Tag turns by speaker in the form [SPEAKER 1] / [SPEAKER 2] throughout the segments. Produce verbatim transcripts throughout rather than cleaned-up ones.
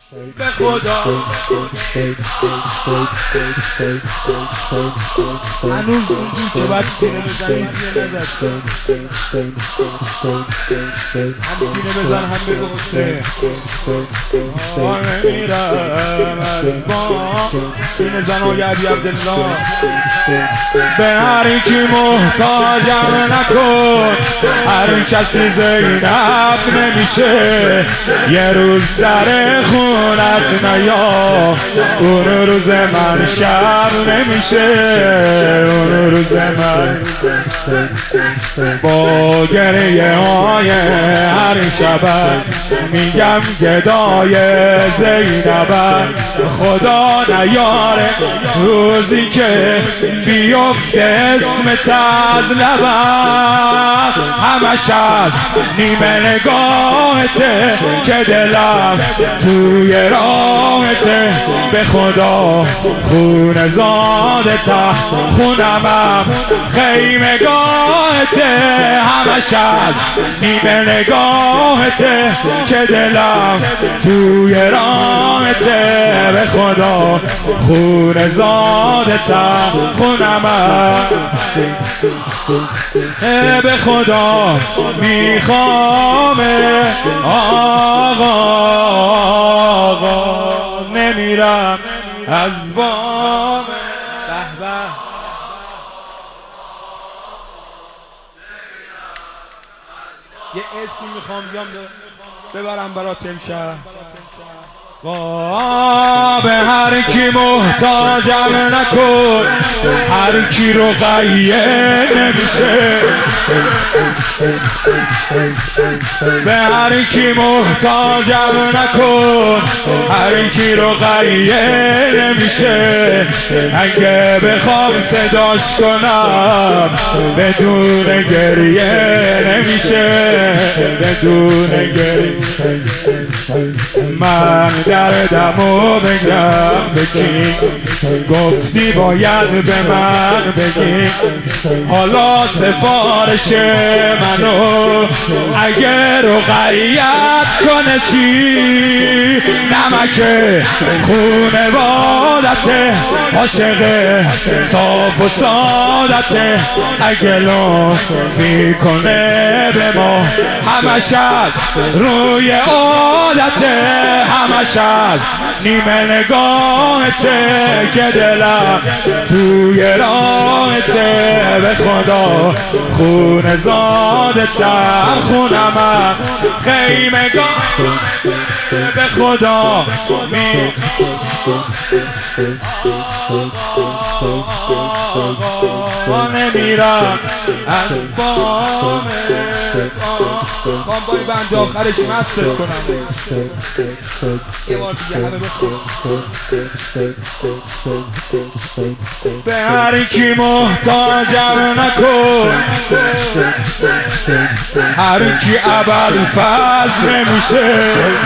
[SPEAKER 1] به خدا هنوز اونجور که باید سینه بزنی سینه نزد، هم سینه بزن هم بگو حسین آه نمیرم از با سینه زن آقای عبی عبدالله. به هر کی محتاجم نکن، هر کسی زینب نمیشه، یه روز در خونت نیا، اون روز من شب نمیشه، اون روز من با گریه های هر شب میگم گدای زینب، خدا نیاره روزی که بیفته اسمت از لبم، همش از نیمه نگاهته که دلم توی راهته، به خدا خون زاده تحت خونمم خیمه گاهته، همش از نیمه نگاهته که دلم توی راهته، به خدا خون زاده تحت خونمم، به خدا میخوام آقا، آقا نمیرم از بام. به به یه اسمی میخوام بیام ببرم برات امشب. به هر کی محتاجم نکن، هر کی رو قیه نمیشه، به هر کی محتاجم نکن، هر کی رو قیه نمیشه، اگه بخوام صداش کنم بدون گریه نمیشه، بدون گریه. من دردمو بگم به کی، گفتی باید به من بگی، حالا سفارش منو اگر رقیت کنه چی، نمک خونوادته، عاشق صاف و سادته، اگه لطفی کنه به ما همش از روی عادته، همش از نیمه نگاهته که دلم توی راهته، به خدا خون زاده تر خونم خیمه گاه، به خدا می ما نمیرم از بامت. خوام با این بند آخرش مست کنم یه بار دیگه همه بخون. به هر کی محتاجم نکن، هر کی ابوالفضل نمیشه،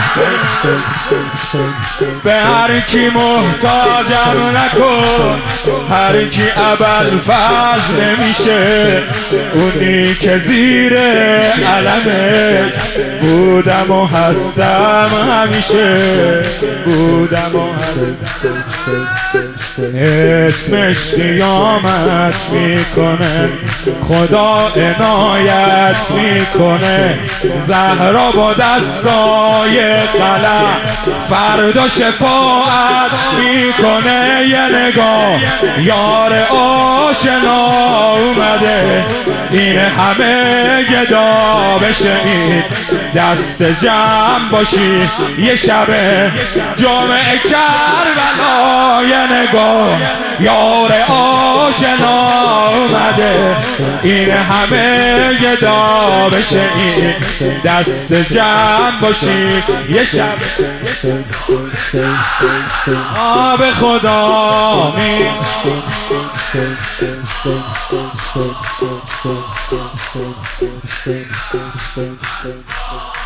[SPEAKER 1] به هر کی محتاجم نکن، هر کی ابوالفضل نمیشه، اونی که زیر علمه بودم و هستم همیشه، بودم و هستم، اسمش قیامت میکنه، خدا عنایت میکنه، زهرا با دستای قلم فردا شفاعت میکنه، یه نگاه یار آشنا اومده، این همه گدا بشه، این دست جمع باشی، یه شب جمعه کربلا، یه نگاه یار آشنا اومده، این همه گدا بشه، این دست جمع باشی، یه شب آ به خدا می Thank you.